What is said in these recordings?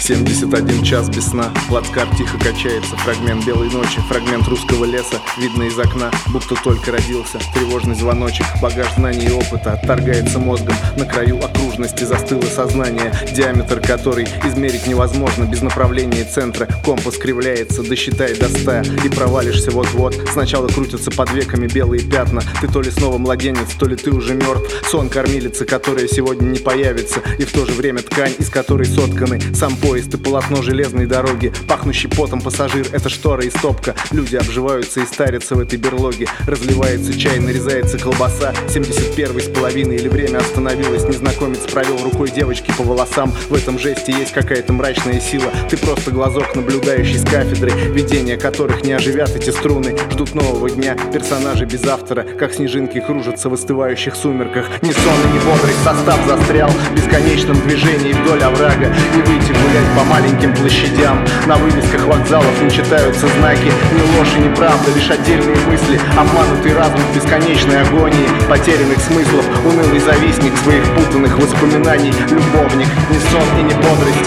71 час без сна, плацкарт тихо качается. Фрагмент белой ночи, фрагмент русского леса. Видно из окна, будто только родился. Тревожный звоночек, багаж знаний и опыта отторгается мозгом. На краю окружности застыло сознание, диаметр которой измерить невозможно. Без направления и центра компас кривляется, досчитай до 100 и провалишься вот-вот. Сначала крутятся под веками белые пятна. Ты то ли снова младенец, то ли ты уже мертв. Сон кормилицы, которая сегодня не появится. И в то же время ткань, из которой сотканы сам поезд и полотно железной дороги. Пахнущий потом пассажир — это штора и стопка. Люди обживаются и старятся в этой берлоге. Разливается чай, нарезается колбаса. 71-й с половиной или время остановилось. Незнакомец провел рукой девочки по волосам. В этом жесте есть какая-то мрачная сила. Ты просто глазок, наблюдающий с кафедры. Видения которых не оживят эти струны. Ждут нового дня, персонажи без автора. Как снежинки кружатся в остывающих сумерках. Ни сон и ни бодрость, состав застрял в бесконечном движении вдоль оврага. Не выйти гулять по маленьким площадям. На вывесках вокзалов не читаются знаки. Ни ложь и ни правда, лишь отдельные мысли. Обманутый разум в бесконечной агонии потерянных смыслов. Унылый завистник своих путанных воспоминаний. Любовник, ни сон и ни бодрость.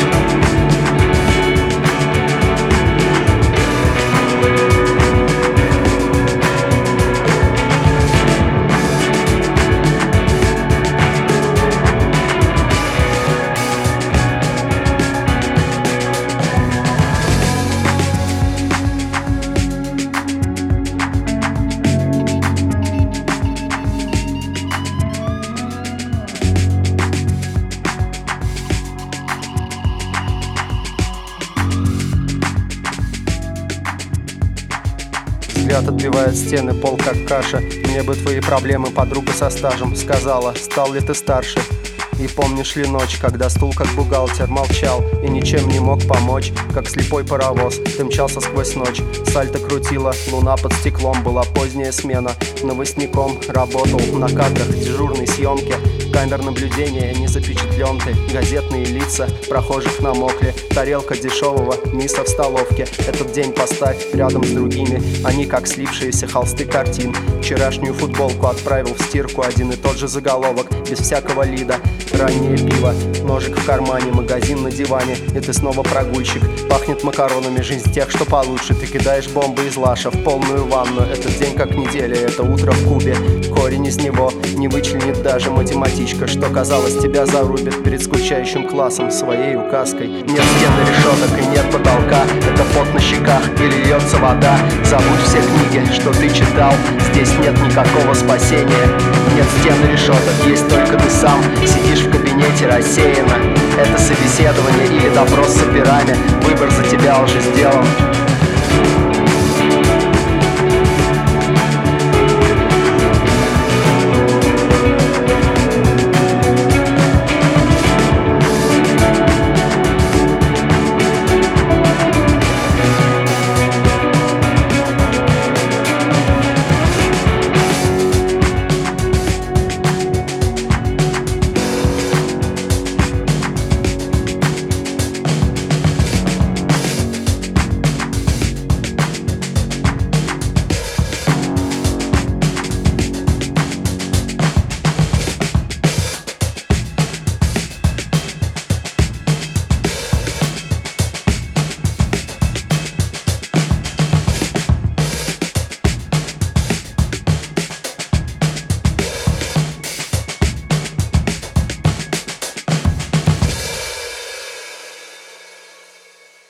Взгляд отбивает стены, пол как каша. Мне бы твои проблемы, подруга со стажем. Сказала, стал ли ты старше? И помнишь ли ночь, когда стул как бухгалтер молчал и ничем не мог помочь? Как слепой паровоз, ты мчался сквозь ночь. Сальто крутила, луна под стеклом. Была поздняя смена, новостником работал на кадрах дежурной съемки. Камер наблюдения не запечатленты. Газетные лица прохожих намокли. Тарелка дешевого миса в столовке. Этот день поставь рядом с другими. Они как слившиеся холсты картин. Вчерашнюю футболку отправил в стирку. Один и тот же заголовок, без всякого лида. Раннее пиво, ножик в кармане, магазин на диване. И ты снова прогульщик. Пахнет макаронами, жизнь тех, что получше. Ты кидаешь бомбы из лаша в полную ванну. Этот день как неделя, это утро в Кубе. Корень из него не вычленит даже математичка. Что казалось, тебя зарубит перед скучающим классом своей указкой. Нет стены, решеток и нет потолка. Это пот на щеках или льется вода. Забудь все книги, что ты читал. Здесь нет никакого спасения. Нет стен и решеток, есть только ты сам. Сидишь в кабинете рассеянно. Это собеседование или допрос с операми. Выбор за тебя уже сделан.